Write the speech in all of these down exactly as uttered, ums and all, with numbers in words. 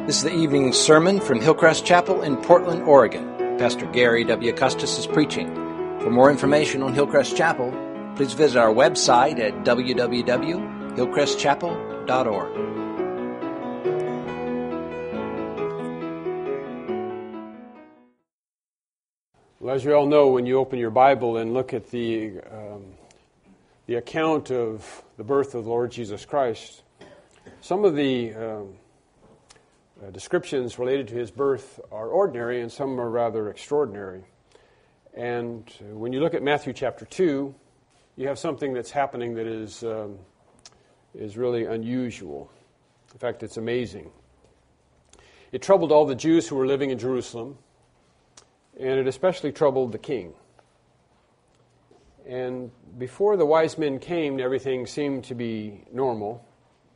This is the evening sermon from Hillcrest Chapel in Portland, Oregon. Pastor Gary W. Custis is preaching. For more information on Hillcrest Chapel, please visit our website at w w w dot hillcrest chapel dot org. Well, as you all know, when you open your Bible and look at the um, the account of the birth of the Lord Jesus Christ, some of the um, uh, descriptions related to his birth are ordinary and some are rather extraordinary. And uh, when you look at Matthew chapter two, you have something that's happening that is um, is really unusual. In fact, it's amazing. It troubled all the Jews who were living in Jerusalem, and it especially troubled the king. And before the wise men came, everything seemed to be normal.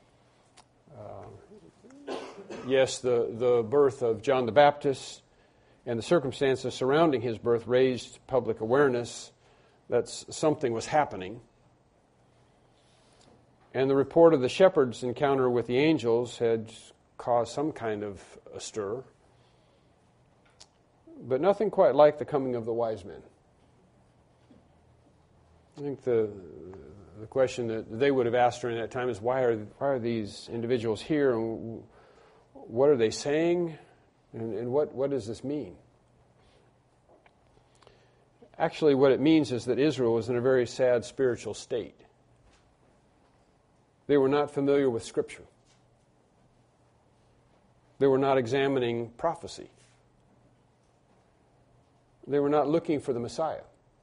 Uh, yes, the, the birth of John the Baptist and the circumstances surrounding his birth raised public awareness that something was happening. And the report of the shepherds' encounter with the angels had caused some kind of a stir. But nothing quite like the coming of the wise men. I think the the question that they would have asked during that time is, why are why are these individuals here, and what are they saying, and, and what, what does this mean? Actually, what it means is that Israel was in a very sad spiritual state. They were not familiar with Scripture. They were not examining prophecy. They were not looking for the Messiah.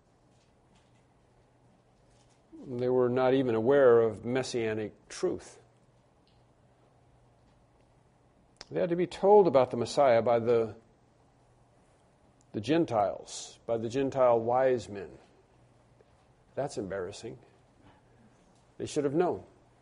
They were not even aware of messianic truth. They had to be told about the Messiah by the, the Gentiles, by the Gentile wise men. That's embarrassing. They should have known.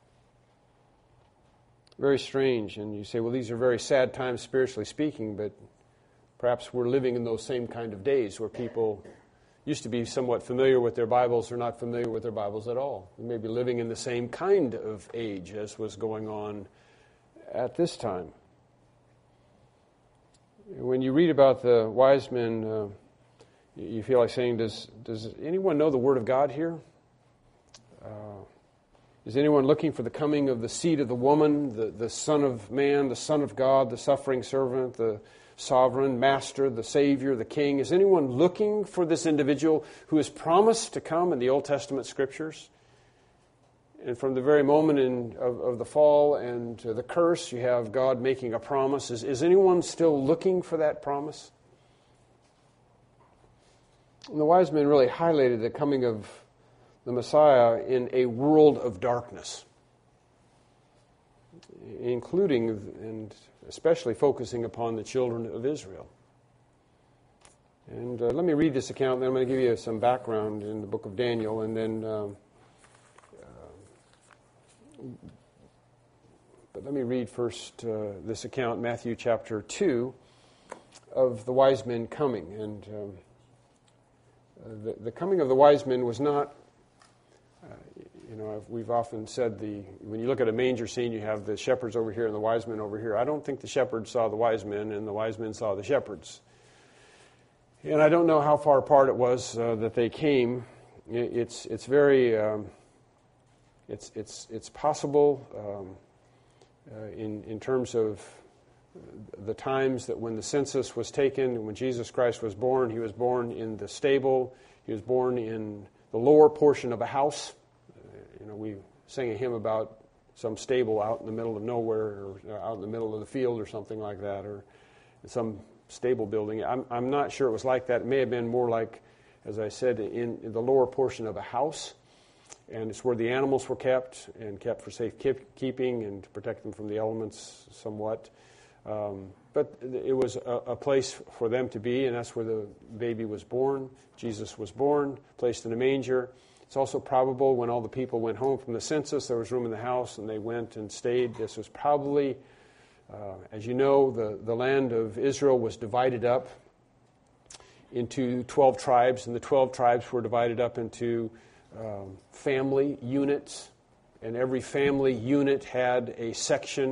Very strange. And you say, well, these are very sad times spiritually speaking, but perhaps we're living in those same kind of days where people used to be somewhat familiar with their Bibles or not familiar with their Bibles at all. We may be living in the same kind of age as was going on at this time. When you read about the wise men, uh, you feel like saying, does, does anyone know the Word of God here? Uh, is anyone looking for the coming of the seed of the woman, the, the Son of Man, the Son of God, the suffering servant, the sovereign master, the Savior, the King? Is anyone looking for this individual who is promised to come in the Old Testament Scriptures? And from the very moment in, of, of the fall and uh, the curse, you have God making a promise. Is, is anyone still looking for that promise? And the wise men really highlighted the coming of the Messiah in a world of darkness, including and especially focusing upon the children of Israel. And uh, let me read this account, and then I'm going to give you some background in the book of Daniel, and then um, uh, but let me read first uh, this account, Matthew chapter two, of the wise men coming. And um, uh, the, the coming of the wise men was not, uh, you know, we've often said the when you look at a manger scene, you have the shepherds over here and the wise men over here. I don't think the shepherds saw the wise men and the wise men saw the shepherds. And I don't know how far apart it was uh, that they came. It's it's very um, it's it's it's possible um, uh, in in terms of the times that when the census was taken, when Jesus Christ was born, he was born in the stable. He was born in the lower portion of a house. You know, we sang a hymn about some stable out in the middle of nowhere, or out in the middle of the field, or something like that, or some stable building. I'm, I'm not sure it was like that. It may have been more like, as I said, in, in the lower portion of a house, and it's where the animals were kept and kept for safe keep, keeping and to protect them from the elements somewhat. Um, but it was a, a place for them to be, and that's where the baby was born. Jesus was born, placed in a manger. It's also probable when all the people went home from the census, there was room in the house, and they went and stayed. This was probably, uh, as you know, the, the land of Israel was divided up into twelve tribes, and the twelve tribes were divided up into um, family units, and every family unit had a section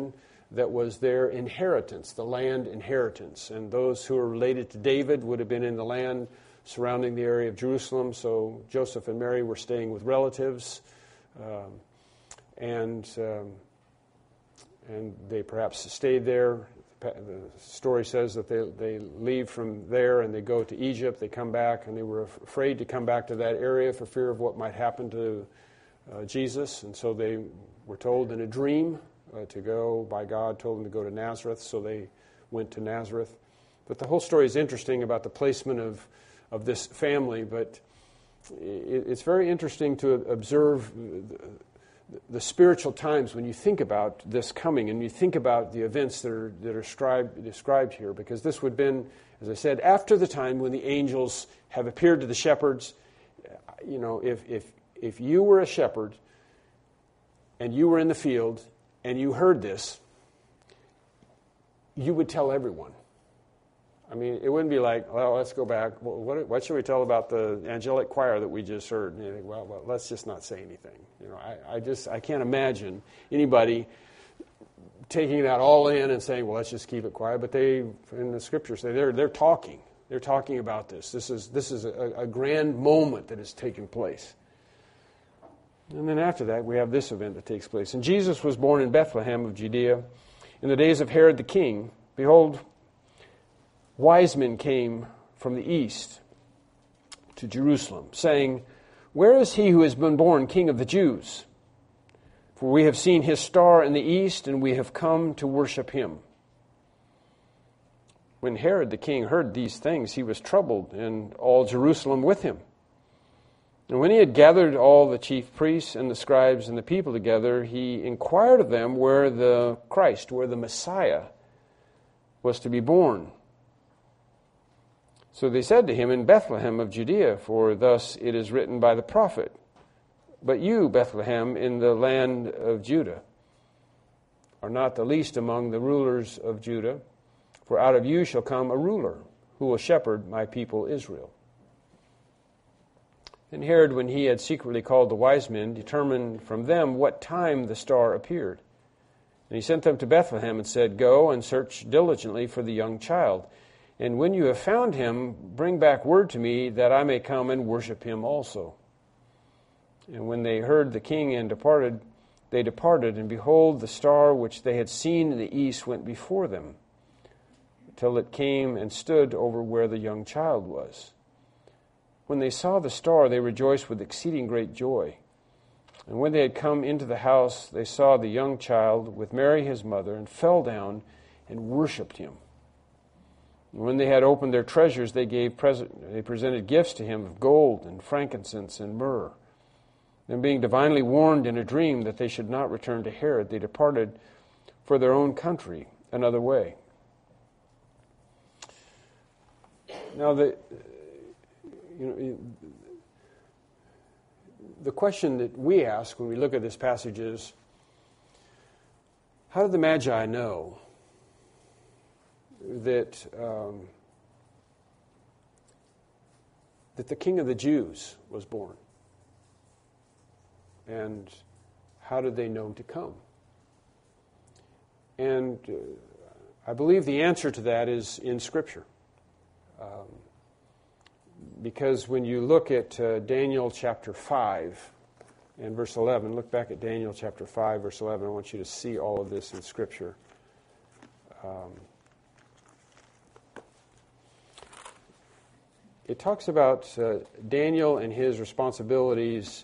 that was their inheritance, the land inheritance. And those who were related to David would have been in the land surrounding the area of Jerusalem. So Joseph and Mary were staying with relatives, um, and um, and they perhaps stayed there. The story says that they they leave from there and they go to Egypt. They come back, and they were afraid to come back to that area for fear of what might happen to uh, Jesus. And so they were told in a dream uh, to go by God, told them to go to Nazareth. So they went to Nazareth. But the whole story is interesting about the placement of of this family. But it, it's very interesting to observe the, the spiritual times when you think about this coming and you think about the events that are that are scribed, described here, because this would have been, as I said, after the time when the angels have appeared to the shepherds. You know, if if if you were a shepherd and you were in the field and you heard this, you would tell everyone. I mean, it wouldn't be like, well, let's go back. What, what should we tell about the angelic choir that we just heard? And you think, well, well, let's just not say anything. You know, I, I just I can't imagine anybody taking that all in and saying, well, let's just keep it quiet. But they, in the scriptures, they're they're talking. They're talking about this. This is this is a, a grand moment that has taken place. And then after that, we have this event that takes place. And Jesus was born in Bethlehem of Judea in the days of Herod the king. Behold, wise men came from the east to Jerusalem, saying, where is he who has been born King of the Jews? For we have seen his star in the east, and we have come to worship him. When Herod the king heard these things, he was troubled, and all Jerusalem with him. And when he had gathered all the chief priests and the scribes and the people together, he inquired of them where the Christ, where the Messiah, was to be born. So they said to him, in Bethlehem of Judea, for thus it is written by the prophet, but you, Bethlehem, in the land of Judah, are not the least among the rulers of Judah, for out of you shall come a ruler who will shepherd my people Israel. And Herod, when he had secretly called the wise men, determined from them what time the star appeared. And he sent them to Bethlehem and said, go and search diligently for the young child. And when you have found him, bring back word to me that I may come and worship him also. And when they heard the king and departed, they departed, and behold, the star which they had seen in the east went before them, till it came and stood over where the young child was. When they saw the star, they rejoiced with exceeding great joy. And when they had come into the house, they saw the young child with Mary his mother, and fell down and worshipped him. And when they had opened their treasures, they gave present, they presented gifts to him of gold and frankincense and myrrh. Then, being divinely warned in a dream that they should not return to Herod, they departed for their own country another way. Now, the you know the question that we ask when we look at this passage is, how did the Magi know that um, that the King of the Jews was born? And how did they know to come? And uh, I believe the answer to that is in Scripture. Um, because when you look at uh, Daniel chapter five and verse eleven, look back at Daniel chapter five, verse eleven. I want you to see all of this in Scripture. Um, it talks about uh, Daniel and his responsibilities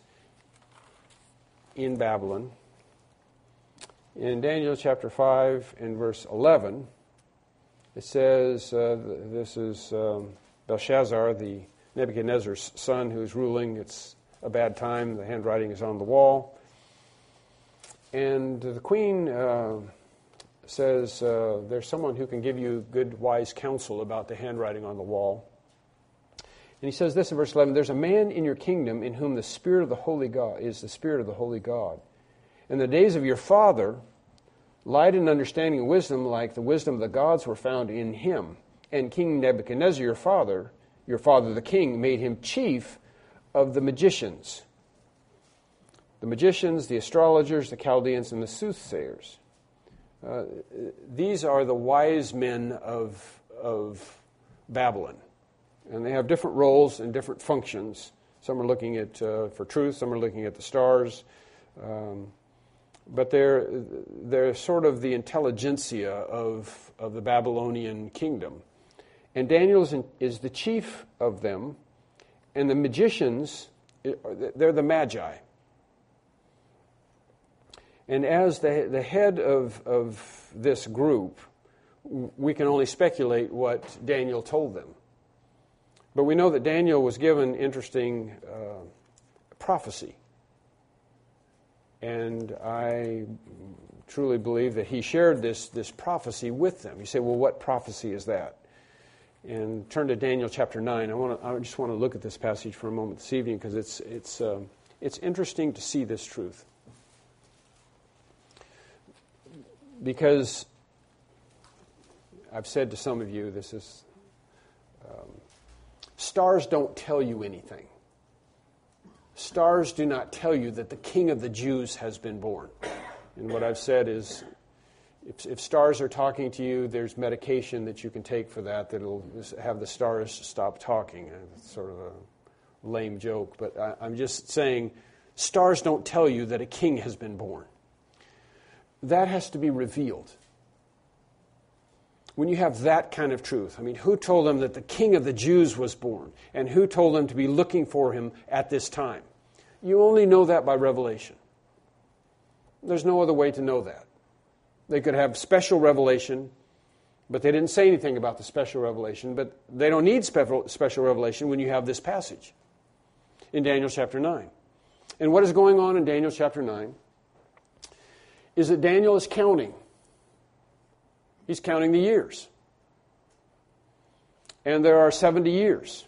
in Babylon. In Daniel chapter five and verse eleven, it says, uh, this is um, Belshazzar, the Nebuchadnezzar's son, who's ruling. It's a bad time. The handwriting is on the wall. And the queen uh, says, uh, there's someone who can give you good, wise counsel about the handwriting on the wall. And he says this in verse eleven, there's a man in your kingdom in whom the Spirit of the Holy God is the Spirit of the Holy God. In the days of your father, light and understanding and wisdom like the wisdom of the gods were found in him. And King Nebuchadnezzar, your father, your father the king, made him chief of the magicians. The magicians, the astrologers, the Chaldeans, and the soothsayers. Uh, these are the wise men of, of Babylon. And they have different roles and different functions. Some are looking at uh, for truth, some are looking at the stars. Um, but they're, they're sort of the intelligentsia of, of the Babylonian kingdom. And Daniel is, in, is the chief of them. And the magicians, they're the magi. And as the, the head of, of this group, we can only speculate what Daniel told them. But we know that Daniel was given interesting uh, prophecy. And I truly believe that he shared this, this prophecy with them. You say, well, what prophecy is that? And turn to Daniel chapter nine. I want to, I just want to look at this passage for a moment this evening because it's, it's, uh, it's interesting to see this truth. Because I've said to some of you, this is, um, stars don't tell you anything. Stars do not tell you that the King of the Jews has been born. And what I've said is, if, if stars are talking to you, there's medication that you can take for that that'll have the stars stop talking. It's sort of a lame joke, but I, I'm just saying, stars don't tell you that a king has been born. That has to be revealed. When you have that kind of truth, I mean, who told them that the King of the Jews was born? And who told them to be looking for him at this time? You only know that by revelation. There's no other way to know that. They could have special revelation, but they didn't say anything about the special revelation. But they don't need special, special revelation when you have this passage in Daniel chapter nine. And what is going on in Daniel chapter nine is that Daniel is counting. He's counting the years. And there are seventy years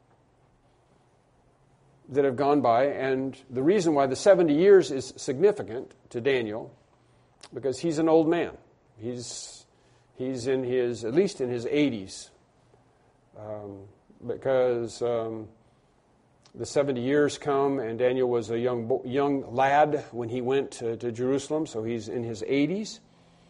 that have gone by. And the reason why the seventy years is significant to Daniel, because he's an old man. He's, he's in his, at least in his eighties. Um, because um, the seventy years come, and Daniel was a young young lad when he went to, to Jerusalem, so he's in his eighties.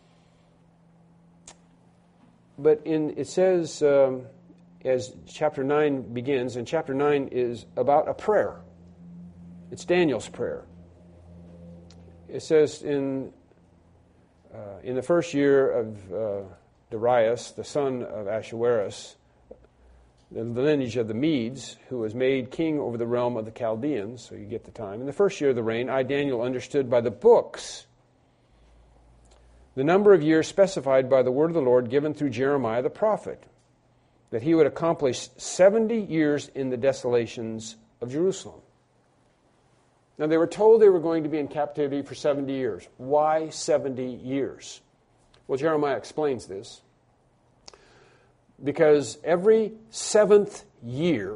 But in it says, um, as chapter nine begins, and chapter nine is about a prayer. It's Daniel's prayer. It says in uh, in the first year of uh, Darius, the son of Ahasuerus, the lineage of the Medes, who was made king over the realm of the Chaldeans, so you get the time. In the first year of the reign, I, Daniel, understood by the books the number of years specified by the word of the Lord given through Jeremiah the prophet, that he would accomplish seventy years in the desolations of Jerusalem. Now, they were told they were going to be in captivity for seventy years. Why seventy years? Well, Jeremiah explains this. Because every seventh year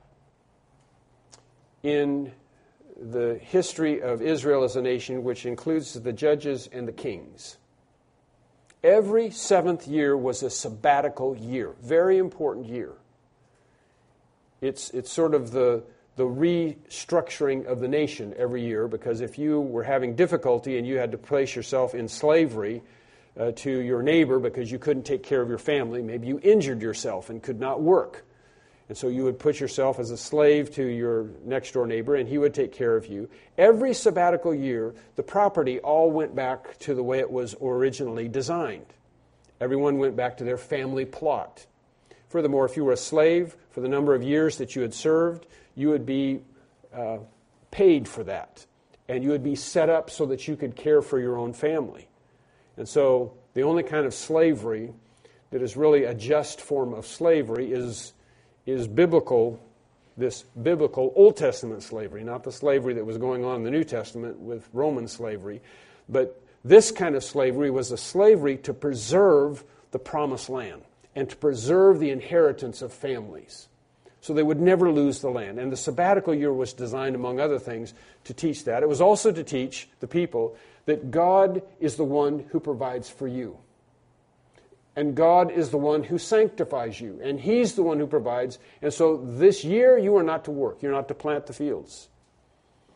in the history of Israel as a nation, which includes the judges and the kings, every seventh year was a sabbatical year. Very important year. It's, it's sort of the, the restructuring of the nation every year, because if you were having difficulty and you had to place yourself in slavery Uh, to your neighbor because you couldn't take care of your family. Maybe you injured yourself and could not work. And so you would put yourself as a slave to your next-door neighbor, and he would take care of you. Every sabbatical year, the property all went back to the way it was originally designed. Everyone went back to their family plot. Furthermore, if you were a slave, for the number of years that you had served, you would be uh, paid for that. And you would be set up so that you could care for your own family. And so the only kind of slavery that is really a just form of slavery is, is biblical, this biblical Old Testament slavery, not the slavery that was going on in the New Testament with Roman slavery. But this kind of slavery was a slavery to preserve the promised land and to preserve the inheritance of families. So they would never lose the land. And the sabbatical year was designed, among other things, to teach that. It was also to teach the people that God is the one who provides for you. And God is the one who sanctifies you. And He's the one who provides. And so this year you are not to work. You're not to plant the fields.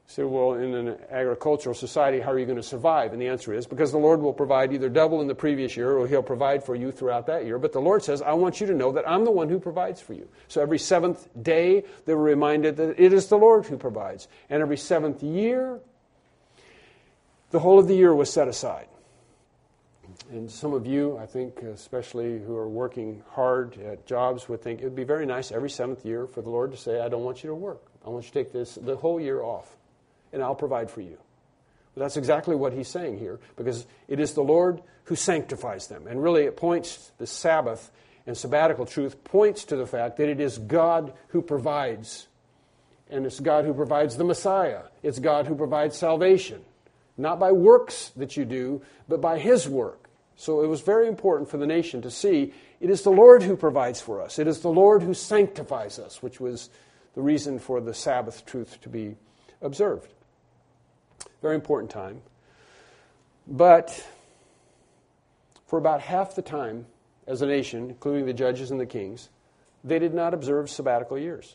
So, well, in an agricultural society, how are you going to survive? And the answer is, because the Lord will provide either double in the previous year or He'll provide for you throughout that year. But the Lord says, I want you to know that I'm the one who provides for you. So every seventh day, they were reminded that it is the Lord who provides. And every seventh year, the whole of the year was set aside. And some of you, I think, especially who are working hard at jobs, would think it would be very nice every seventh year for the Lord to say, I don't want you to work. I want you to take this the whole year off, and I'll provide for you. But that's exactly what He's saying here, because it is the Lord who sanctifies them. And really it points, the Sabbath and sabbatical truth points to the fact that it is God who provides. And it's God who provides the Messiah. It's God who provides salvation. Not by works that you do, but by His work. So it was very important for the nation to see it is the Lord who provides for us. It is the Lord who sanctifies us, which was the reason for the Sabbath truth to be observed. Very important time. But for about half the time, as a nation, including the judges and the kings, they did not observe sabbatical years.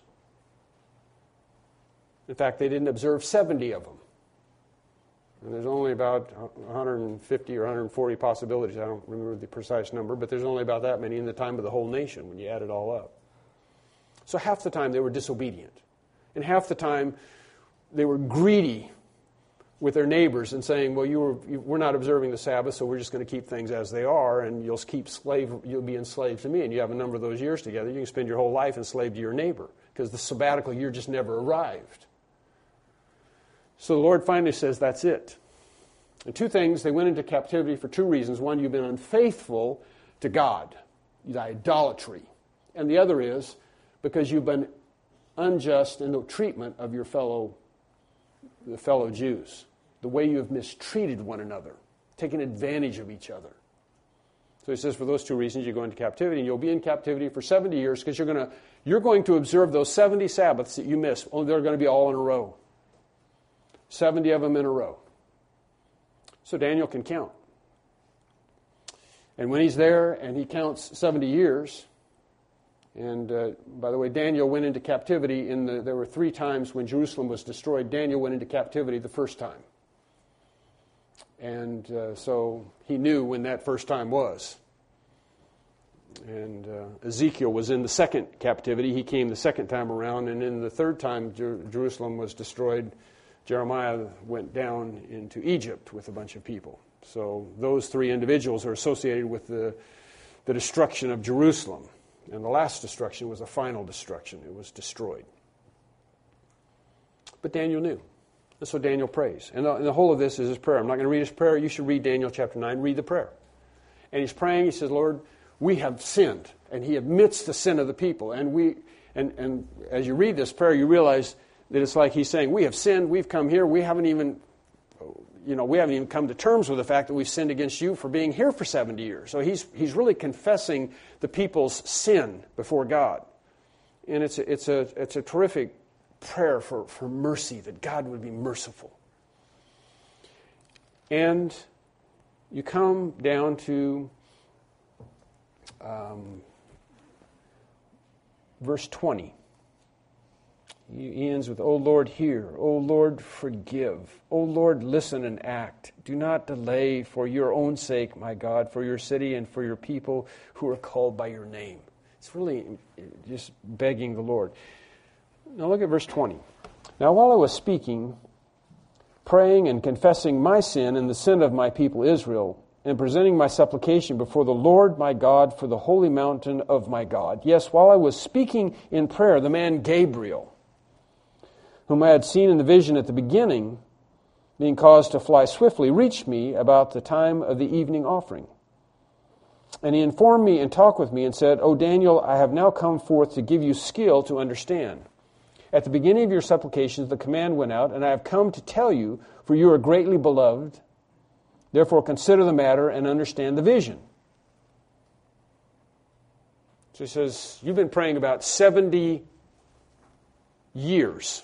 In fact, they didn't observe seventy of them. And there's only about one hundred fifty or one hundred forty possibilities. I don't remember the precise number, but there's only about that many in the time of the whole nation when you add it all up. So half the time they were disobedient. And half the time they were greedy with their neighbors and saying, well, you were, you, we're not observing the Sabbath, so we're just going to keep things as they are, and you'll keep slave, you'll be enslaved to me. And you have a number of those years together. You can spend your whole life enslaved to your neighbor because the sabbatical year just never arrived. So the Lord finally says, that's it. And two things, they went into captivity for two reasons. One, you've been unfaithful to God, the idolatry. And the other is because you've been unjust in the treatment of your fellow, the fellow Jews. The way you have mistreated one another, taken advantage of each other. So he says, for those two reasons, you go into captivity, and you'll be in captivity for seventy years because you're going to you're going to observe those seventy Sabbaths that you missed. Only they're going to be all in a row. seventy of them in a row. So Daniel can count. And when he's there and he counts seventy years, and uh, by the way, Daniel went into captivity in the, there were three times when Jerusalem was destroyed. Daniel went into captivity the first time. And uh, so he knew when that first time was. And uh, Ezekiel was in the second captivity. He came the second time around, and in the third time Jer- Jerusalem was destroyed, Jeremiah went down into Egypt with a bunch of people. So those three individuals are associated with the, the destruction of Jerusalem. And the last destruction was a final destruction. It was destroyed. But Daniel knew. And so Daniel prays. And the, and the whole of this is his prayer. I'm not going to read his prayer. You should read Daniel chapter nine. Read the prayer. And he's praying. He says, Lord, we have sinned. And he admits the sin of the people. And we, and, and as you read this prayer, you realize that it's like he's saying, we have sinned, we've come here, we haven't even, you know, we haven't even come to terms with the fact that we've sinned against you for being here for seventy years. So he's he's really confessing the people's sin before God. And it's a, it's a, it's a terrific prayer for, for mercy, that God would be merciful. And you come down to um, verse twenty. He ends with, O Lord, hear. O Lord, forgive. O Lord, listen and act. Do not delay for your own sake, my God, for your city and for your people who are called by your name. It's really just begging the Lord. Now look at verse twenty. Now while I was speaking, praying and confessing my sin and the sin of my people Israel, and presenting my supplication before the Lord my God for the holy mountain of my God. Yes, while I was speaking in prayer, the man Gabriel, whom I had seen in the vision at the beginning, being caused to fly swiftly, reached me about the time of the evening offering. And he informed me and talked with me and said, O Daniel, I have now come forth to give you skill to understand. At the beginning of your supplications, the command went out, and I have come to tell you, for you are greatly beloved. Therefore, consider the matter and understand the vision. So he says, you've been praying about seventy years.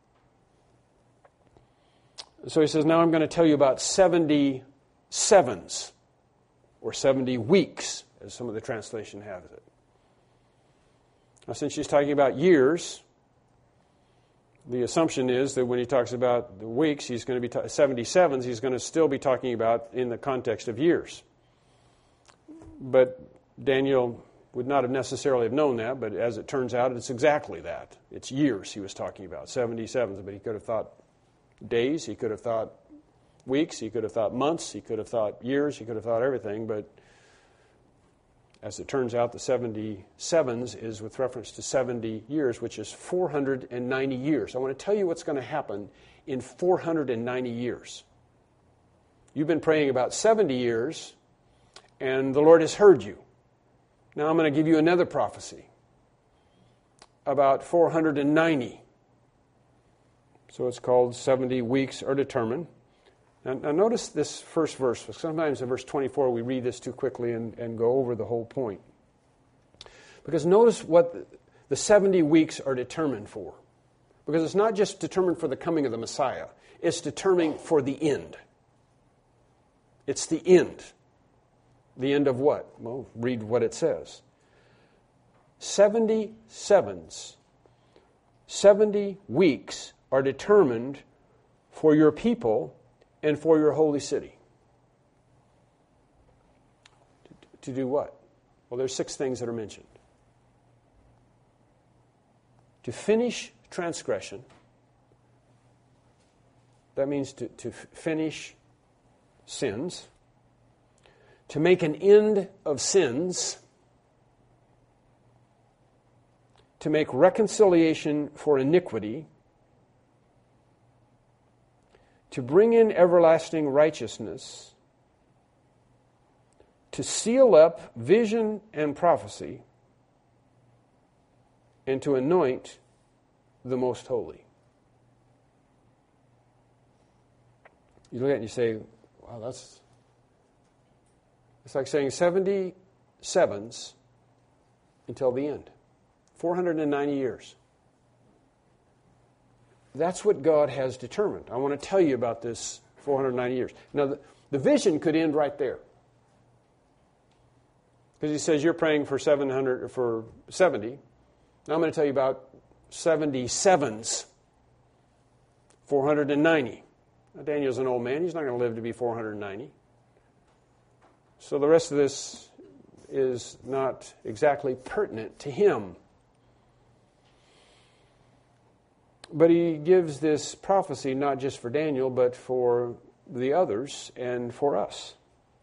So he says, now I'm going to tell you about seventy sevens, or seventy weeks, as some of the translation has it. Now, since she's talking about years, The assumption is that when he talks about the weeks, he's going to be ta- seventy-sevens, he's going to still be talking about in the context of years. But Daniel would not have necessarily have known that, but as it turns out, it's exactly that. It's years he was talking about, seventy-sevens, but he could have thought days, he could have thought weeks, he could have thought months, he could have thought years, he could have thought everything, but as it turns out, the seventy-sevens is with reference to seventy years, which is four hundred ninety years. I want to tell you what's going to happen in four hundred ninety years. You've been praying about seventy years, and the Lord has heard you. Now I'm going to give you another prophecy about four hundred ninety. So it's called seventy weeks are determined. Now, now notice this first verse. Sometimes in verse twenty-four we read this too quickly and, and go over the whole point. Because notice what the, the seventy weeks are determined for. Because it's not just determined for the coming of the Messiah. It's determined for the end. It's the end. The end of what? Well, read what it says. Seventy sevens, seventy weeks are determined for your people and for your holy city. To, to do what? Well, there's six things that are mentioned. To finish transgression. That means to, to finish sins. To make an end of sins. To make reconciliation for iniquity. To bring in everlasting righteousness, to seal up vision and prophecy, and to anoint the most holy. You look at it and you say, wow, that's... It's like saying seventy sevens until the end. four hundred ninety years. That's what God has determined. I want to tell you about this four hundred ninety years. Now, the, the vision could end right there. Because he says you're praying for seven hundred for seventy. Now I'm going to tell you about seventy-sevens, four hundred ninety. Now, Daniel's an old man. He's not going to live to be four hundred ninety. So the rest of this is not exactly pertinent to him. But he gives this prophecy not just for Daniel, but for the others and for us.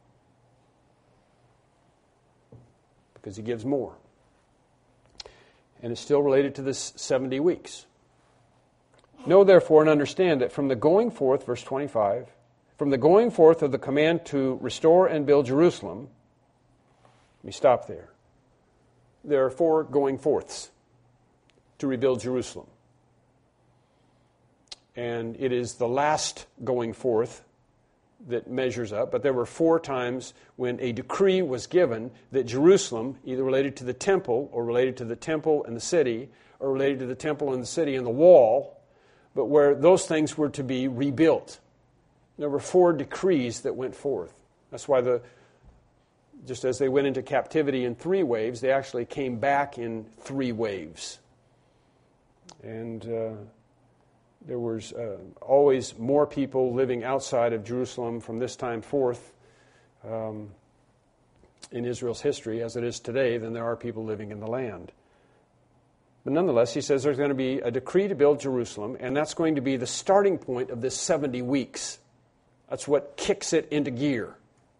Because he gives more. And it's still related to this seventy weeks. Know therefore and understand that from the going forth, verse twenty-five, from the going forth of the command to restore and build Jerusalem, let me stop there. There are four going forths to rebuild Jerusalem. And it is the last going forth that measures up. But there were four times when a decree was given that Jerusalem, either related to the temple or related to the temple and the city, or related to the temple and the city and the wall, but where those things were to be rebuilt. There were four decrees that went forth. That's why the, just as they went into captivity in three waves, they actually came back in three waves. And uh, there was uh, always more people living outside of Jerusalem from this time forth um, in Israel's history, as it is today, than there are people living in the land. But nonetheless, he says there's going to be a decree to build Jerusalem, and that's going to be the starting point of this seventy weeks. That's what kicks it into gear.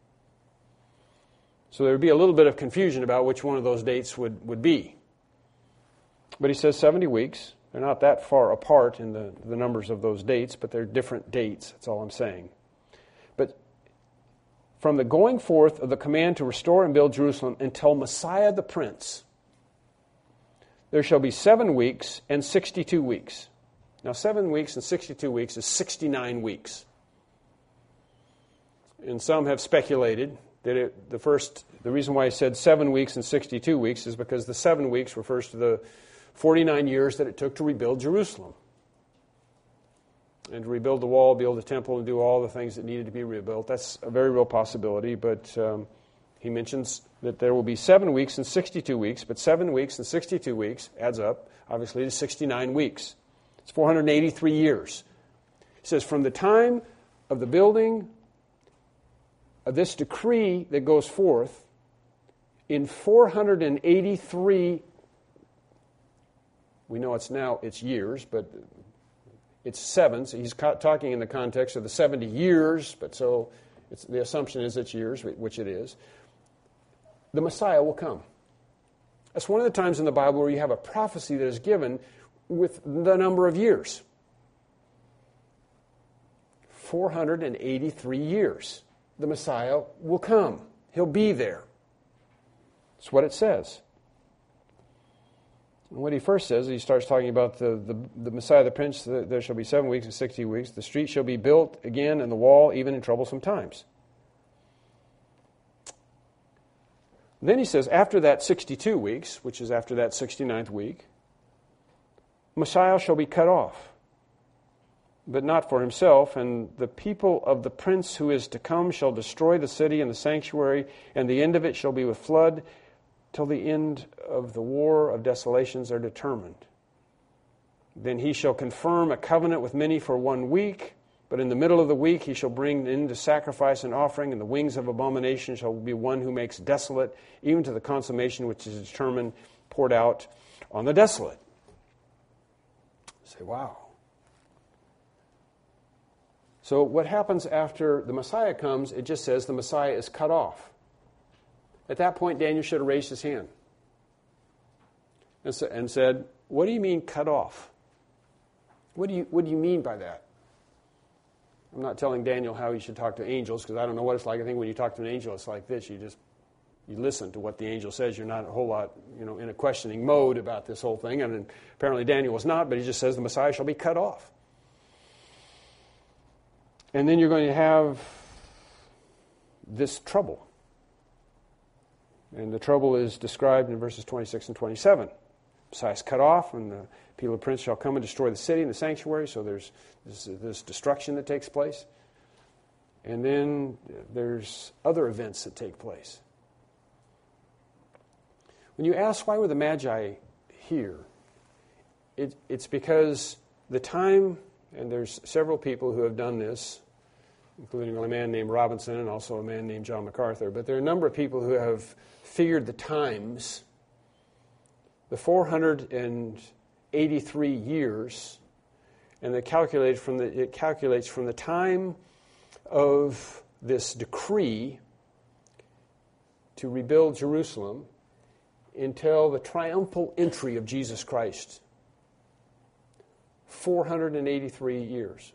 So there would be a little bit of confusion about which one of those dates would, would be. But he says seventy weeks. They're not that far apart in the, the numbers of those dates, but they're different dates. That's all I'm saying. But from the going forth of the command to restore and build Jerusalem until Messiah the Prince, there shall be seven weeks and sixty-two weeks. Now, seven weeks and sixty-two weeks is sixty-nine weeks. And some have speculated that it, the first, the reason why I said seven weeks and sixty-two weeks is because the seven weeks refers to the forty-nine years that it took to rebuild Jerusalem. And to rebuild the wall, build the temple, and do all the things that needed to be rebuilt. That's a very real possibility, but um, he mentions that there will be seven weeks and sixty-two weeks, but seven weeks and sixty-two weeks adds up, obviously, to sixty-nine weeks. It's four hundred eighty-three years. It says, from the time of the building of this decree that goes forth, in four hundred eighty-three, we know it's now, it's years, but it's sevens. He's talking in the context of the seventy years, but so it's, the assumption is it's years, which it is. The Messiah will come. That's one of the times in the Bible where you have a prophecy that is given with the number of years. four hundred eighty-three years. The Messiah will come. He'll be there. That's what it says. And what he first says, he starts talking about the, the, the Messiah, the Prince, the, there shall be seven weeks and sixty weeks. The street shall be built again and the wall even in troublesome times. Then he says, after that sixty-two weeks, which is after that sixty-ninth week, Messiah shall be cut off, but not for himself, and the people of the prince who is to come shall destroy the city and the sanctuary, and the end of it shall be with flood, till the end of the war of desolations are determined. Then he shall confirm a covenant with many for one week, but in the middle of the week he shall bring into sacrifice and offering, and the wings of abomination shall be one who makes desolate, even to the consummation which is determined, poured out on the desolate. Say, wow. So what happens after the Messiah comes, it just says the Messiah is cut off. At that point, Daniel should have raised his hand and, sa- and said, what do you mean cut off? What do you, what do you mean by that? I'm not telling Daniel how he should talk to angels, because I don't know what it's like. I think when you talk to an angel, it's like this. You just you listen to what the angel says. You're not a whole lot, you know, in a questioning mode about this whole thing. And apparently Daniel was not, but he just says the Messiah shall be cut off. And then you're going to have this trouble. And the trouble is described in verses twenty-six and twenty-seven. Messiah is cut off, and the people of the prince shall come and destroy the city and the sanctuary. So there's this, this destruction that takes place. And then there's other events that take place. When you ask why were the Magi here, it, it's because the time, and there's several people who have done this, including a man named Robinson and also a man named John MacArthur, but there are a number of people who have figured the times, the four hundred eighty-three years, and they calculate from the, it calculates from the time of this decree to rebuild Jerusalem until the triumphal entry of Jesus Christ. four hundred eighty-three years.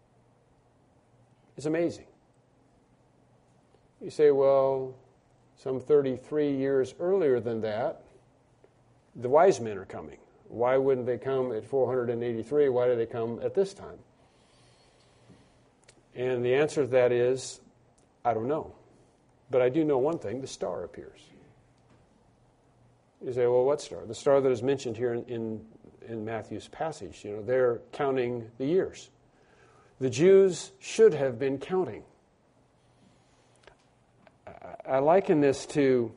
It's amazing. You say, well, some thirty-three years earlier than that, the wise men are coming. Why wouldn't they come at four hundred eighty-three? Why do they come at this time? And the answer to that is, I don't know. But I do know one thing, the star appears. You say, well, what star? The star that is mentioned here in, in, in Matthew's passage. You know, they're counting the years. The Jews should have been counting. I, I liken this to,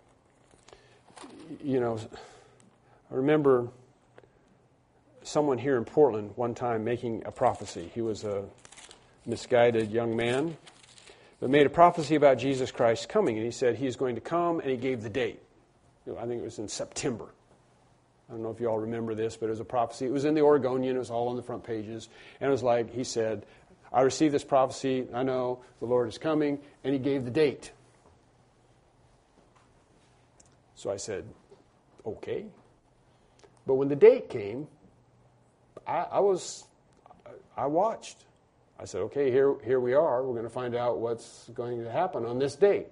you know, I remember someone here in Portland one time making a prophecy. He was a misguided young man that made a prophecy about Jesus Christ coming. And he said he's going to come, and he gave the date. You know, I think it was in September. I don't know if you all remember this, but it was a prophecy. It was in the Oregonian. It was all on the front pages. And it was like, he said, I received this prophecy. I know the Lord is coming. And he gave the date. So I said, okay. But when the date came, I, I was, I watched. I said, okay, here, here we are. We're going to find out what's going to happen on this date.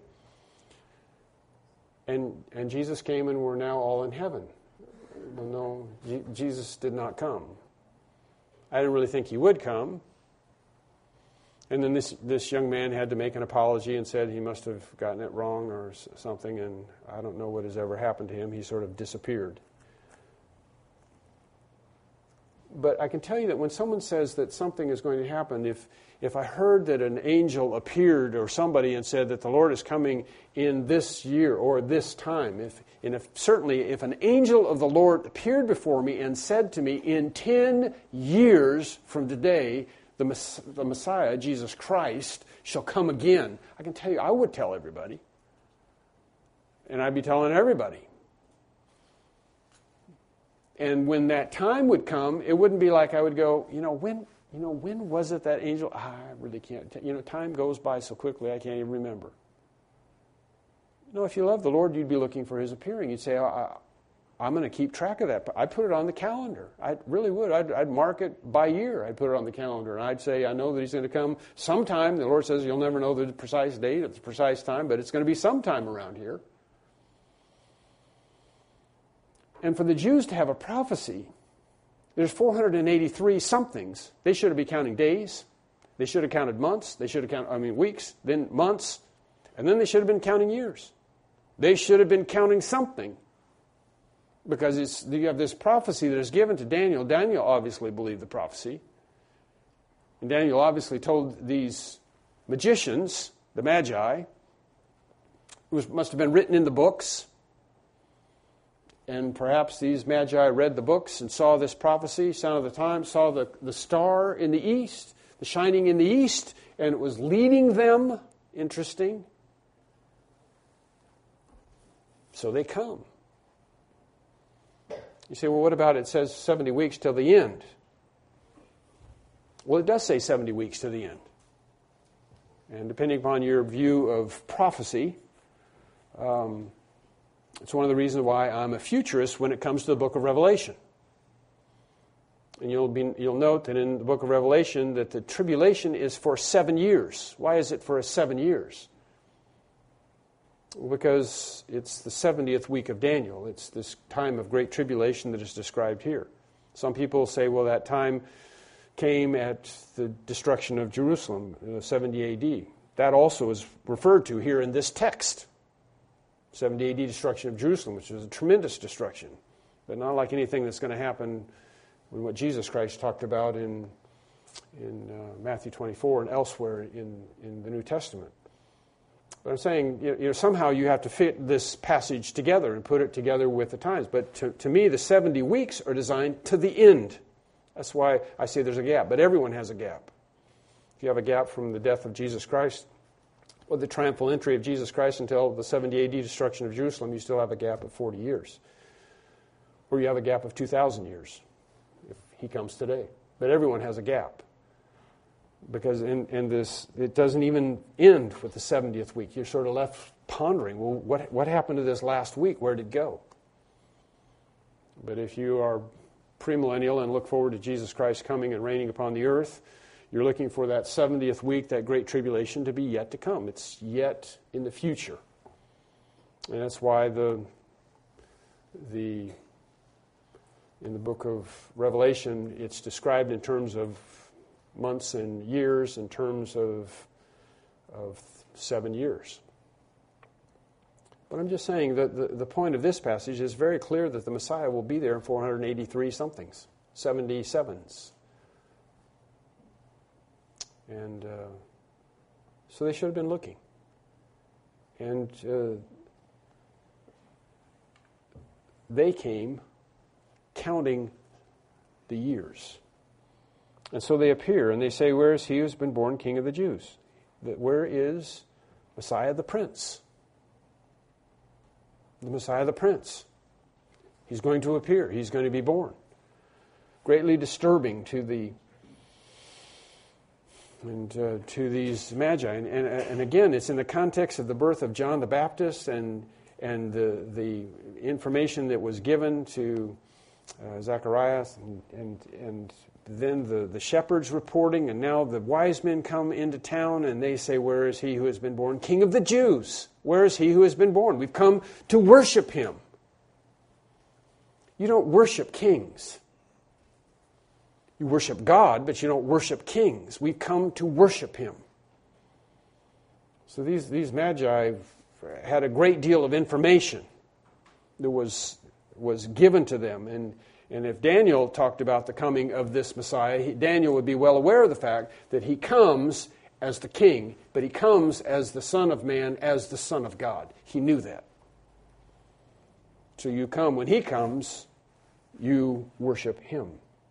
And and Jesus came, and we're now all in heaven. Well, no, G- Jesus did not come. I didn't really think he would come. And then this, this young man had to make an apology and said he must have gotten it wrong or something, and I don't know what has ever happened to him. He sort of disappeared. but I can tell you that when someone says that something is going to happen, if if I heard that an angel appeared or somebody and said that the Lord is coming in this year or this time, if and if certainly if an angel of the Lord appeared before me and said to me, in ten years from today, the, Mess- the Messiah, Jesus Christ, shall come again, I can tell you, I would tell everybody. And I'd be telling everybody. And when that time would come, it wouldn't be like I would go, you know, when you know, when was it that angel? Ah, I really can't. T-. You know, time goes by so quickly I can't even remember. No, if you love the Lord, you'd be looking for His appearing. You'd say, I, I'm going to keep track of that. I'd put it on the calendar. I really would. I'd, I'd mark it by year. I'd put it on the calendar. And I'd say, I know that He's going to come sometime. The Lord says you'll never know the precise date at the precise time, but it's going to be sometime around here. And for the Jews to have a prophecy, there's four hundred eighty-three somethings. They should have been counting days. They should have counted months. They should have counted, I mean, weeks, then months. And then they should have been counting years. They should have been counting something. Because it's, you have this prophecy that is given to Daniel. Daniel obviously believed the prophecy. And Daniel obviously told these magicians, the Magi, it was, must have been written in the books. And perhaps these Magi read the books and saw this prophecy, sign of the times, saw the, the star in the east, the shining in the east, and it was leading them. Interesting. So they come. You say, well, what about it says seventy weeks till the end? Well, it does say seventy weeks to the end. And depending upon your view of prophecy, um, it's one of the reasons why I'm a futurist when it comes to the book of Revelation. And you'll be, you'll note that in the book of Revelation that the tribulation is for seven years. Why is it for seven years? Because it's the seventieth week of Daniel. It's this time of great tribulation that is described here. Some people say, well, that time came at the destruction of Jerusalem, uh, seventy A D. That also is referred to here in this text. seventy A D destruction of Jerusalem, which was a tremendous destruction, but not like anything that's going to happen when what Jesus Christ talked about in in uh, Matthew twenty-four and elsewhere in, in the New Testament. But I'm saying, you know, somehow you have to fit this passage together and put it together with the times. But to, to me, the seventy weeks are designed to the end. That's why I say there's a gap. But everyone has a gap. If you have a gap from the death of Jesus Christ or the triumphal entry of Jesus Christ until the seventy A D destruction of Jerusalem, you still have a gap of forty years. Or you have a gap of two thousand years if He comes today. But everyone has a gap. Because in, in this, it doesn't even end with the seventieth week. You're sort of left pondering, well, what what happened to this last week? Where did it go? But if you are premillennial and look forward to Jesus Christ coming and reigning upon the earth, you're looking for that seventieth week, that great tribulation, to be yet to come. It's yet in the future. And that's why the the in the book of Revelation, it's described in terms of months and years, in terms of of seven years. But I'm just saying that the, the point of this passage is very clear that the Messiah will be there in four hundred eighty-three somethings, seventy-sevens. And uh, so they should have been looking. And uh, they came counting the years. And so they appear and they say, where is he who's been born King of the Jews? Where is Messiah the Prince? The Messiah the Prince. He's going to appear. He's going to be born. Greatly disturbing to the and uh, to these magi. And, and, and again, it's in the context of the birth of John the Baptist and and the the information that was given to uh, Zacharias and and and then the, the shepherds reporting, and now the wise men come into town and they say, where is he who has been born King of the Jews? Where is he who has been born? We've come to worship him. You don't worship kings. You worship God, but you don't worship kings. We've come to worship him. So these, these magi had a great deal of information that was, was given to them, and And if Daniel talked about the coming of this Messiah, he, Daniel would be well aware of the fact that he comes as the king, but he comes as the Son of Man, as the Son of God. He knew that. So you come, when he comes, you worship him.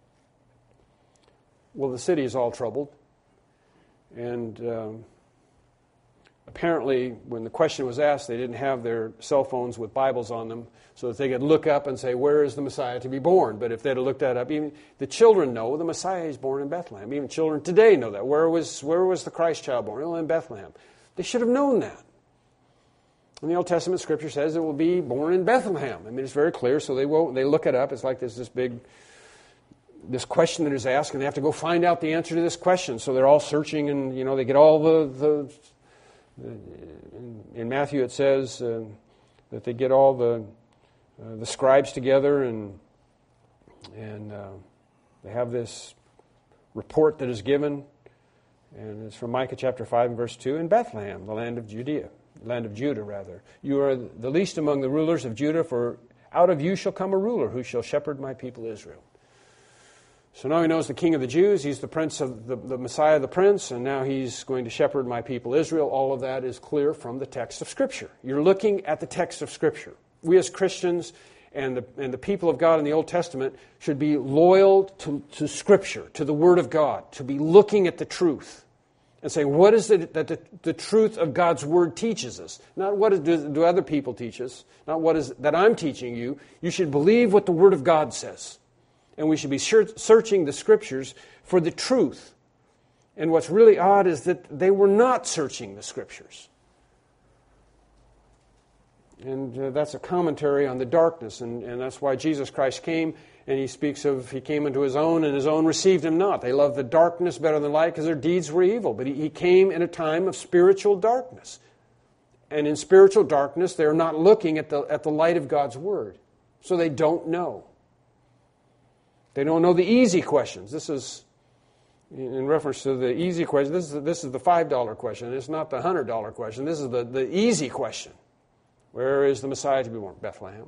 Well, the city is all troubled. And um, apparently, when the question was asked, they didn't have their cell phones with Bibles on them so that they could look up and say, where is the Messiah to be born? But if they'd have looked that up, even the children know the Messiah is born in Bethlehem. Even children today know that. Where was, where was the Christ child born? Oh, in Bethlehem. They should have known that. And the Old Testament Scripture says it will be born in Bethlehem. I mean, it's very clear, so they won't, they look it up. It's like there's this big, this question that is asked, and they have to go find out the answer to this question. So they're all searching, and, you know, they get all the, the, the in, in Matthew it says uh, that they get all the, uh, the scribes together, and, and uh, they have this report that is given, and it's from Micah chapter five and verse two, in Bethlehem, the land of Judea. Land of Judah, rather. You are the least among the rulers of Judah, for out of you shall come a ruler who shall shepherd my people Israel. So now he knows the King of the Jews. He's the Prince of the, the Messiah, the Prince, and now he's going to shepherd my people Israel. All of that is clear from the text of Scripture. You're looking at the text of Scripture. We as Christians and the, and the people of God in the Old Testament should be loyal to, to Scripture, to the Word of God, to be looking at the truth. And saying, what is it that the, the truth of God's Word teaches us? Not what is, do, do other people teach us. Not what is that I'm teaching you. You should believe what the Word of God says. And we should be searching the Scriptures for the truth. And what's really odd is that they were not searching the Scriptures. And uh, that's a commentary on the darkness. And, and that's why Jesus Christ came. And he speaks of, he came into his own, and his own received him not. They loved the darkness better than light because their deeds were evil. But he, he came in a time of spiritual darkness. And in spiritual darkness, they're not looking at the, at the light of God's Word. So they don't know. They don't know the easy questions. This is, in reference to the easy question, this is, this is the five dollar question. It's not the one hundred dollar question. This is the, the easy question. Where is the Messiah to be born? Bethlehem.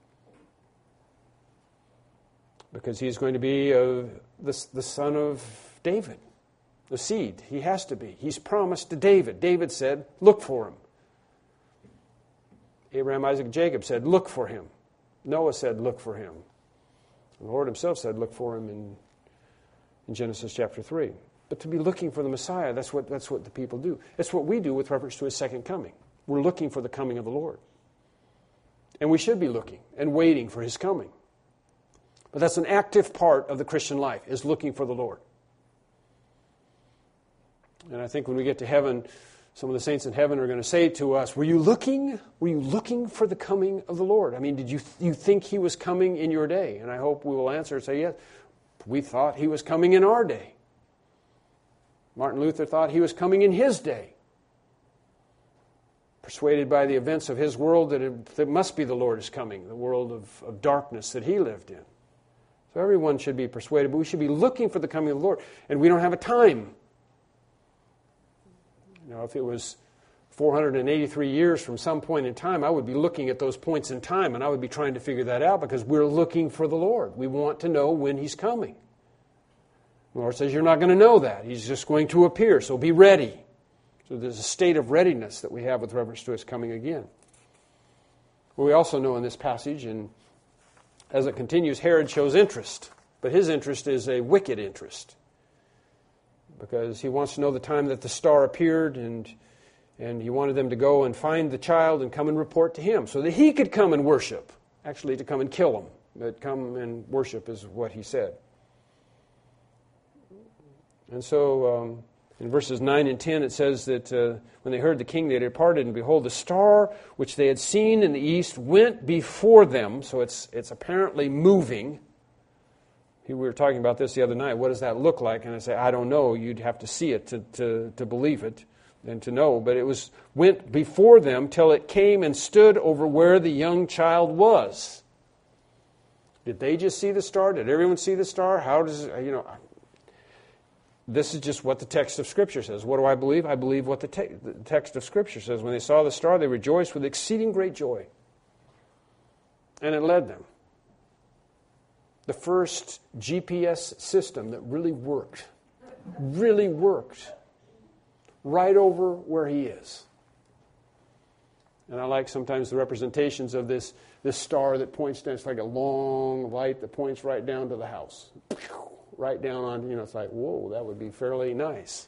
Because he's going to be uh, the, the son of David, the seed. He has to be. He's promised to David. David said, look for him. Abraham, Isaac, and Jacob said, look for him. Noah said, look for him. The Lord himself said, look for him in, in Genesis chapter three. But to be looking for the Messiah, that's what, that's what the people do. That's what we do with reference to his second coming. We're looking for the coming of the Lord. And we should be looking and waiting for his coming. But that's an active part of the Christian life, is looking for the Lord. And I think when we get to heaven, some of the saints in heaven are going to say to us, were you looking? Were you looking for the coming of the Lord? I mean, did you, you think he was coming in your day? And I hope we will answer and say, yes, we thought he was coming in our day. Martin Luther thought he was coming in his day. Persuaded by the events of his world that it, it must be the Lord is coming, the world of, of darkness that he lived in. So everyone should be persuaded, but we should be looking for the coming of the Lord. And we don't have a time. You know, if it was four hundred eighty-three years from some point in time, I would be looking at those points in time, and I would be trying to figure that out because we're looking for the Lord. We want to know when he's coming. The Lord says, you're not going to know that. He's just going to appear, so be ready. So there's a state of readiness that we have with reference to his coming again. Well, we also know in this passage, and as it continues, Herod shows interest, but his interest is a wicked interest because he wants to know the time that the star appeared, and and he wanted them to go and find the child and come and report to him so that he could come and worship, actually to come and kill him, but come and worship is what he said. And so um, in verses nine and ten it says that uh, when they heard the king, they departed, and behold, the star which they had seen in the east went before them. So it's it's apparently moving. We were talking about this the other night. What does that look like? And I say, I don't know. You'd have to see it to, to, to believe it and to know. But it was went before them till it came and stood over where the young child was. Did they just see the star? Did everyone see the star? How does, you know... This is just what the text of Scripture says. What do I believe? I believe what the, te- the text of Scripture says. When they saw the star, they rejoiced with exceeding great joy. And it led them. the first G P S system that really worked, really worked, right over where he is. And I like sometimes the representations of this, this star that points down. It's like a long light that points right down to the house. Right down on, you know, it's like, whoa, that would be fairly nice.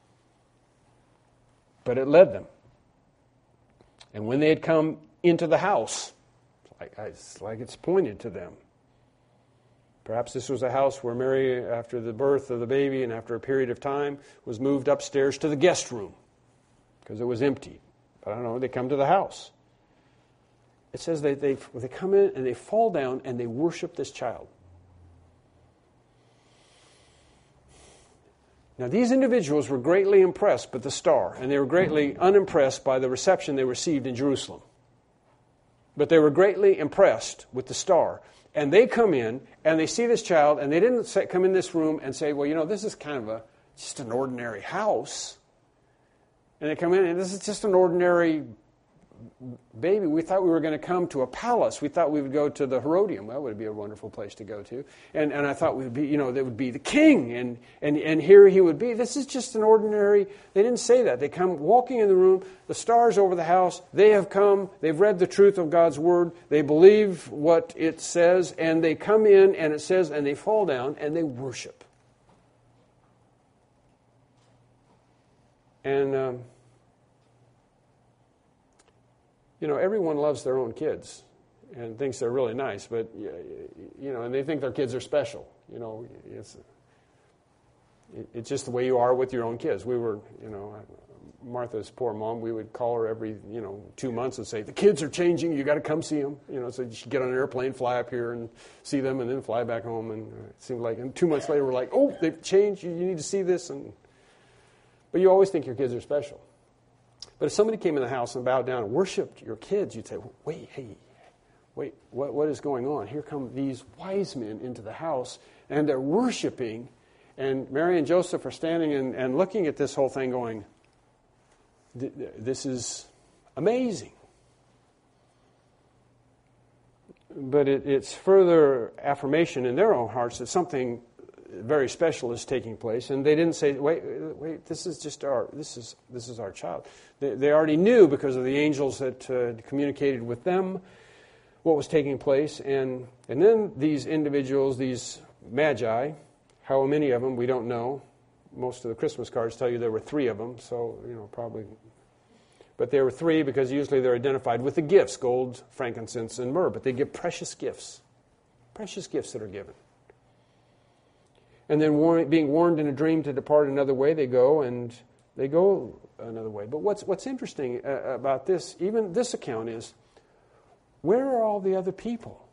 But it led them. And when they had come into the house, it's like it's, like it's pointed to them. Perhaps this was a house where Mary, after the birth of the baby and after a period of time, was moved upstairs to the guest room because it was empty. But I don't know, they come to the house. It says they, they, they come in and they fall down and they worship this child. Now, these individuals were greatly impressed by the star, and they were greatly unimpressed by the reception they received in Jerusalem. But they were greatly impressed with the star. And they come in, and they see this child, and they didn't say, come in this room and say, well, you know, this is kind of a just an ordinary house. And they come in, and this is just an ordinary baby. We thought we were going to come to a palace. We thought we would go to the Herodium. That would be a wonderful place to go to. And and I thought we would be, you know, that would be the king, and, and, and here he would be. This is just an ordinary, they didn't say that. They come walking in the room, the stars over the house, they have come, they've read the truth of God's word, they believe what it says, and they come in, and it says, and they fall down, and they worship. And, um, you know, everyone loves their own kids and thinks they're really nice, but, you know, and they think their kids are special. You know, it's it's just the way you are with your own kids. We were, you know, Martha's poor mom, we would call her every, you know, two months and say, the kids are changing, you got to come see them. You know, so you should get on an airplane, fly up here and see them, and then fly back home. And it seemed like, and two months later, we're like, oh, they've changed, you, you need to see this. And but you always think your kids are special. But if somebody came in the house and bowed down and worshipped your kids, you'd say, wait, hey, wait, what, what is going on? Here come these wise men into the house, and they're worshiping, and Mary and Joseph are standing and, and looking at this whole thing going, this is amazing. But it, it's further affirmation in their own hearts that something very special is taking place, and they didn't say, "Wait, wait, this is just our, this is this is our child." They, they already knew because of the angels that uh, communicated with them what was taking place, and and then these individuals, these magi, how many of them we don't know. Most of the Christmas cards tell you there were three of them, so you know probably. But there were three because usually they're identified with the gifts: gold, frankincense, and myrrh. But they give precious gifts, precious gifts that are given. And then warn, being warned in a dream to depart another way, they go and they go another way. But what's what's interesting uh, about this, even this account, is where are all the other people?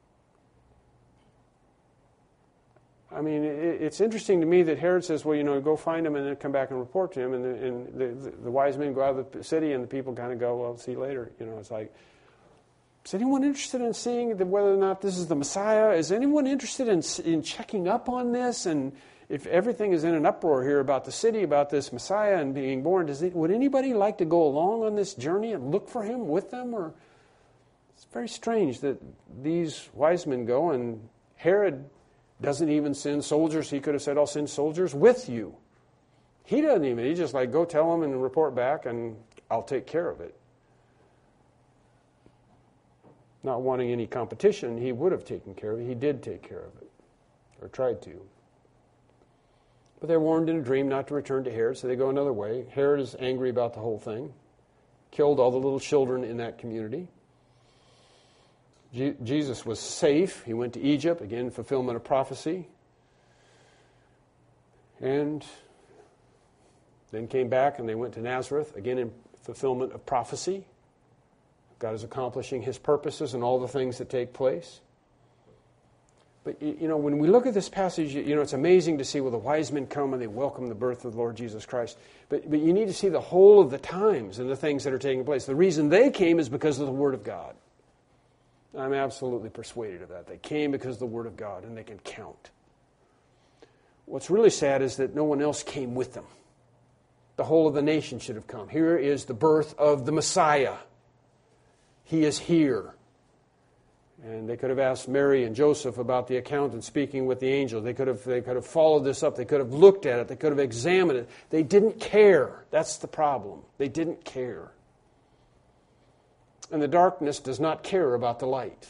I mean, it, it's interesting to me that Herod says, well, you know, go find him and then come back and report to him. And the, and the, the, the wise men go out of the city and the people kind of go, well, see you later. You know, it's like, is anyone interested in seeing whether or not this is the Messiah? Is anyone interested in in checking up on this? And if everything is in an uproar here about the city, about this Messiah and being born, does it, would anybody like to go along on this journey and look for him with them? Or it's very strange that these wise men go, and Herod doesn't even send soldiers. He could have said, I'll send soldiers with you. He doesn't even. He just like, go tell them and report back, and I'll take care of it. Not wanting any competition, he would have taken care of it. He did take care of it, or tried to. But they're warned in a dream not to return to Herod, so they go another way. Herod is angry about the whole thing, killed all the little children in that community. Je- Jesus was safe. He went to Egypt, again, fulfillment of prophecy. And then came back, and they went to Nazareth, again in fulfillment of prophecy. God is accomplishing his purposes and all the things that take place. But, you know, when we look at this passage, you know, it's amazing to see, well, the wise men come and they welcome the birth of the Lord Jesus Christ. But, but you need to see the whole of the times and the things that are taking place. The reason they came is because of the Word of God. I'm absolutely persuaded of that. They came because of the Word of God, and they can count. What's really sad is that no one else came with them. The whole of the nation should have come. Here is the birth of the Messiah. He is here. And they could have asked Mary and Joseph about the account and speaking with the angel. They could have they could have followed this up. They could have looked at it. They could have examined it. They didn't care. That's the problem. They didn't care. And the darkness does not care about the light.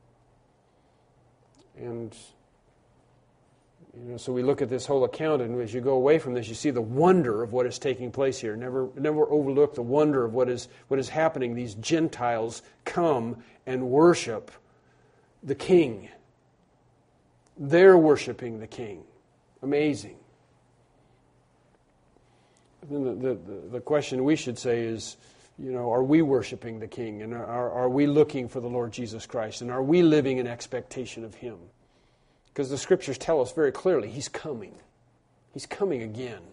And you know, so we look at this whole account, and as you go away from this, you see the wonder of what is taking place here. Never, never overlook the wonder of what is what is happening. These Gentiles come and worship the King. They're worshiping the King. Amazing. Then the, the, the question we should say is, you know, are we worshiping the King? And are, are we looking for the Lord Jesus Christ? And are we living in expectation of Him? Because the Scriptures tell us very clearly, He's coming. He's coming again.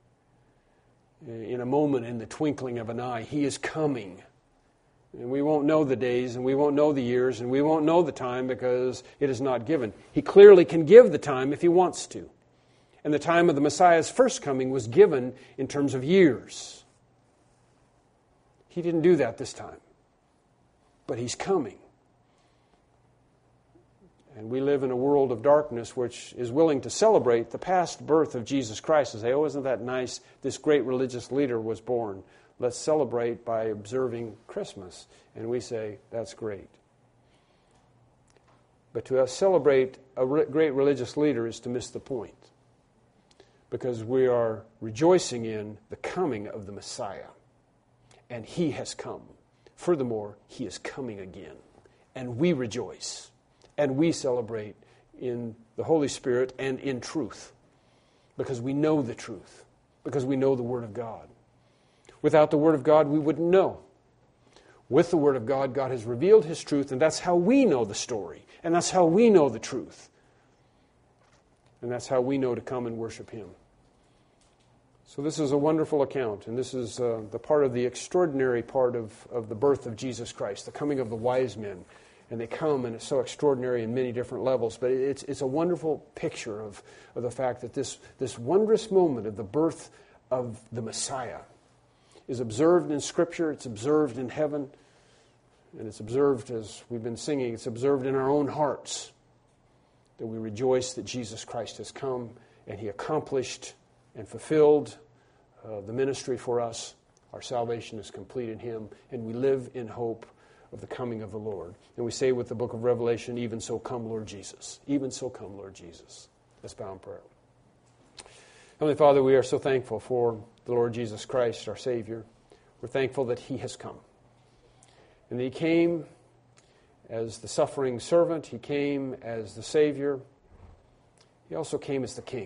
In a moment, in the twinkling of an eye, He is coming. And we won't know the days, and we won't know the years, and we won't know the time because it is not given. He clearly can give the time if He wants to. And the time of the Messiah's first coming was given in terms of years. He didn't do that this time. But He's coming. And we live in a world of darkness which is willing to celebrate the past birth of Jesus Christ and say, oh, isn't that nice? This great religious leader was born. Let's celebrate by observing Christmas. And we say, that's great. But to celebrate a great religious leader is to miss the point. Because we are rejoicing in the coming of the Messiah. And He has come. Furthermore, He is coming again. And we rejoice. And we celebrate in the Holy Spirit and in truth. Because we know the truth. Because we know the Word of God. Without the Word of God, we wouldn't know. With the Word of God, God has revealed His truth, and that's how we know the story. And that's how we know the truth. And that's how we know to come and worship Him. So this is a wonderful account, and this is uh, the part of the extraordinary part of, of the birth of Jesus Christ, the coming of the wise men. And they come, and it's so extraordinary in many different levels. But it's it's a wonderful picture of, of the fact that this, this wondrous moment of the birth of the Messiah is observed in Scripture, it's observed in heaven, and it's observed, as we've been singing, it's observed in our own hearts, that we rejoice that Jesus Christ has come, and He accomplished and fulfilled uh, the ministry for us. Our salvation is complete in Him, and we live in hope of the coming of the Lord. And we say with the book of Revelation, even so come, Lord Jesus. Even so come, Lord Jesus. Let's bow in prayer. Heavenly Father, we are so thankful for the Lord Jesus Christ, our Savior. We're thankful that He has come. And that He came as the suffering servant. He came as the Savior. He also came as the King.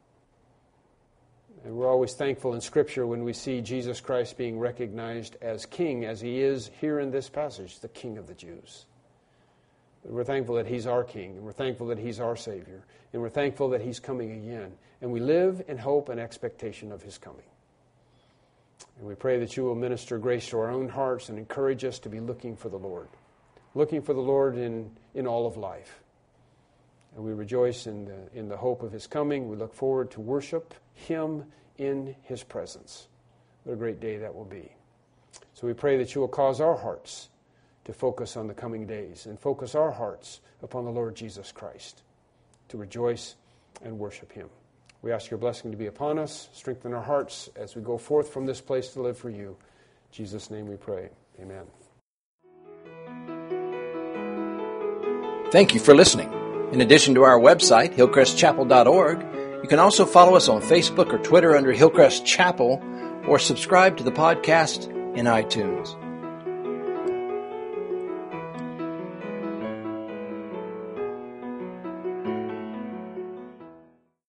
And we're always thankful in Scripture when we see Jesus Christ being recognized as King, as He is here in this passage, the King of the Jews. But we're thankful that He's our King, and we're thankful that He's our Savior, and we're thankful that He's coming again. And we live in hope and expectation of His coming. And we pray that You will minister grace to our own hearts and encourage us to be looking for the Lord. Looking for the Lord in, in all of life. And we rejoice in the, in the hope of His coming. We look forward to worship Him in His presence. What a great day that will be. So we pray that You will cause our hearts to focus on the coming days and focus our hearts upon the Lord Jesus Christ, to rejoice and worship Him. We ask Your blessing to be upon us. Strengthen our hearts as we go forth from this place to live for You. In Jesus' name we pray. Amen. Thank you for listening. In addition to our website, hillcrest chapel dot org, you can also follow us on Facebook or Twitter under Hillcrest Chapel, or subscribe to the podcast in iTunes.